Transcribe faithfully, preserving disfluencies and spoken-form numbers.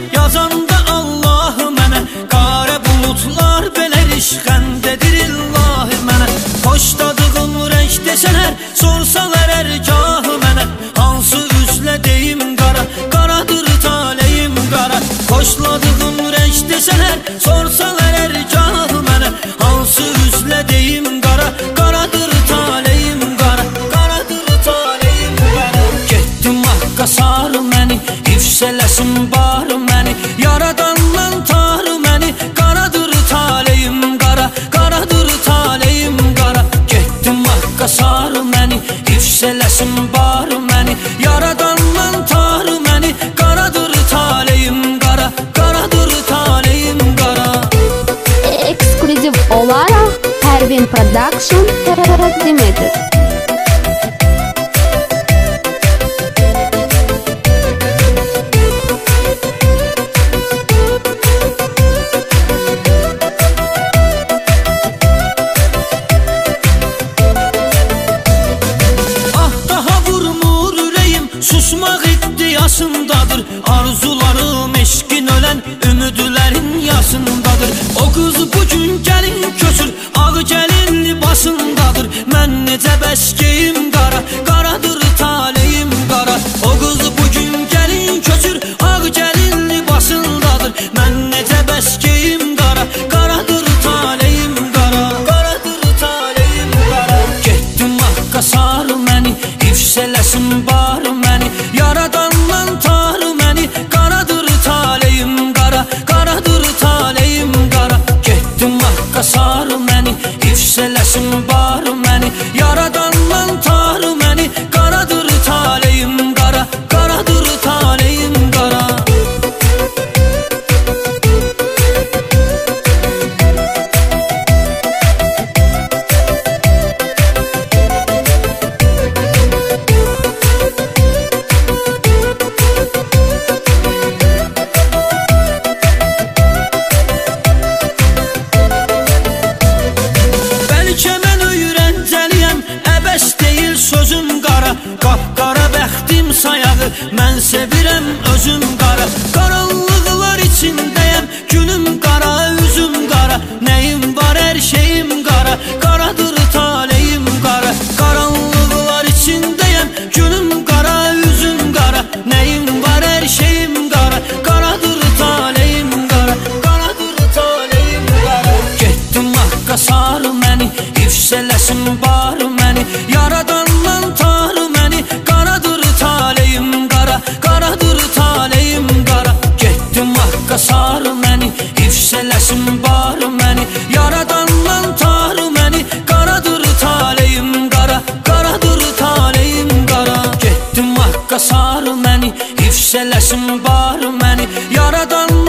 yazanda Allah mənə. Qara bulutlar belə rişxəndedir illahi mənə. Xoşladığım rəng desələr, sorsalar ərgahı mənə. Hansı üzlə deyim qara, qaradır taleyim qara. Xoşladığım rəng desələr, sorsalar ərgahı mənə. Hansı üzlə deyim qara, qaradır taleyim qara. Qaradır taleyim qara. Getdim Haqqa sarı məni, hifz eləsin barı məni. Yaradandan tarı məni, qaradır taleyim qara. Qaradır taleyim qara. Getdim Haqqa sarı məni, hifz eləsin barı məni. Yaradandan tarı məni, qaradır taleyim qara. Qaradır taleyim qara. Ekskluziv olaraq Pervin Production təqdim edir. Susmaq iddiasındadır, arzularım eşkin ölən ümidlərin yasındadır. O qız bugün gəlin köçür, ağ gəlin libasındadır. Mən necə bəskeyim qara, qaradır taleyim qara. O qız bugün gəlin köçür, ağ gəlin libasındadır. Mən necə bəskeyim qara, qaradır taleyim qara. Qaradır taleyim qara. Getdim Haqqa sarı məni, hifz eləsin barı məni. Yaradandan tarı məni, qaradır taleyim qara. Qaradır taleyim qara. Getdim Haqqa sarı məni, hifz eləsin barı məni. Yaradandan tarı məni, qaradır taleyim qara. Qaradır taleyim qara. Qapqara bəxtim sayağı, mən sevirəm özüm qara. Qaranlıqlar içindəyəm, günüm qara, üzüm qara. Nəyim var, hər şeyim qara, qaradır taleyim qara. Qaranlıqlar içindəyəm, günüm qara, üzüm qara. Nəyim var, hər şeyim qara, qaradır taleyim qara. Qaradır taleyim qara. Getdim Haqqa sarı məni, hifz eləsin barı məni. Yaradandan tarı məni, qaradır taleyim qara. Qaradır taleyim qara. Getdim Haqqa sarı məni, hifz eləsin barı məni. Yaradandan tarı məni, qaradır taleyim qara. Qaradır taleyim qara. Getdim Haqqa sarı məni, hifz eləsin barı məni. Yaradandan